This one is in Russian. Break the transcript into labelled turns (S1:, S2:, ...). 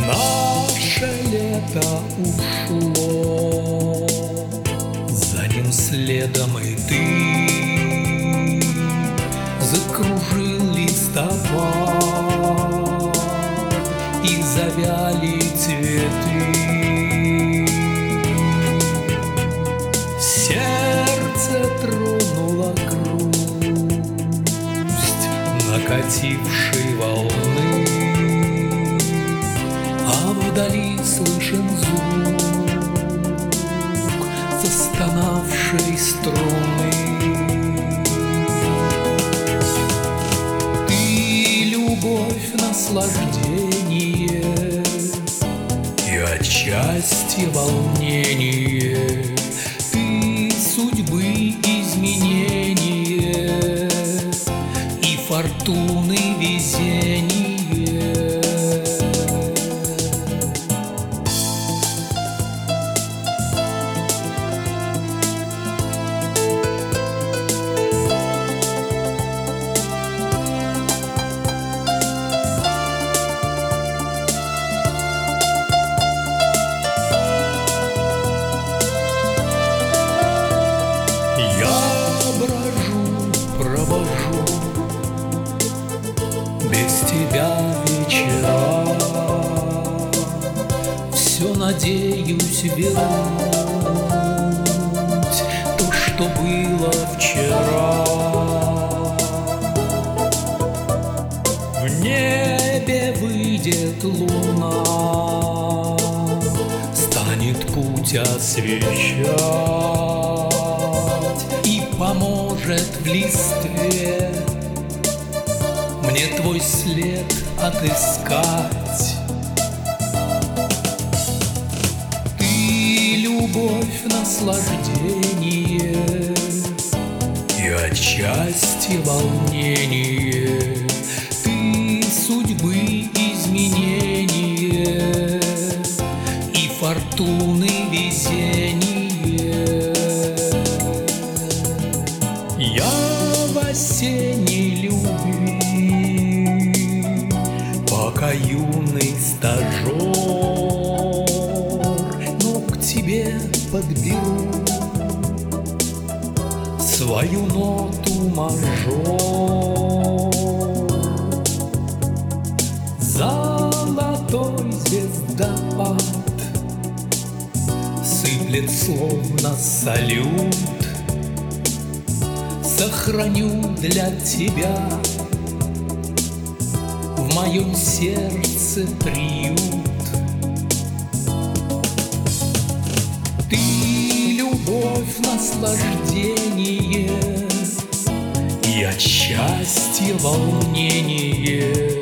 S1: Наше лето ушло, за ним следом и ты. Закружил листопад, и завяли цветы. Сердце тронула грусть накатившей волны, а вдали слышен звук застонавшей струны. Ты любовь, наслаждение и отчасти волнение, ты судьбы изменение и фортуны везение. Провожу без тебя вечера, все надеюсь вернуть то, что было вчера. В небе выйдет луна, станет путь освещать и поможет в листве мне твой след отыскать. Ты любовь, наслаждение и отчасти волнение, ты судьбы изменение и фортуны везение. Я в осенней любви, пока юный стажер, но к тебе подберу свою ноту мажор. Золотой звездопад сыплет словно салют. Сохраню для тебя в моем сердце приют. Ты любовь, наслаждение и от счастья волнение.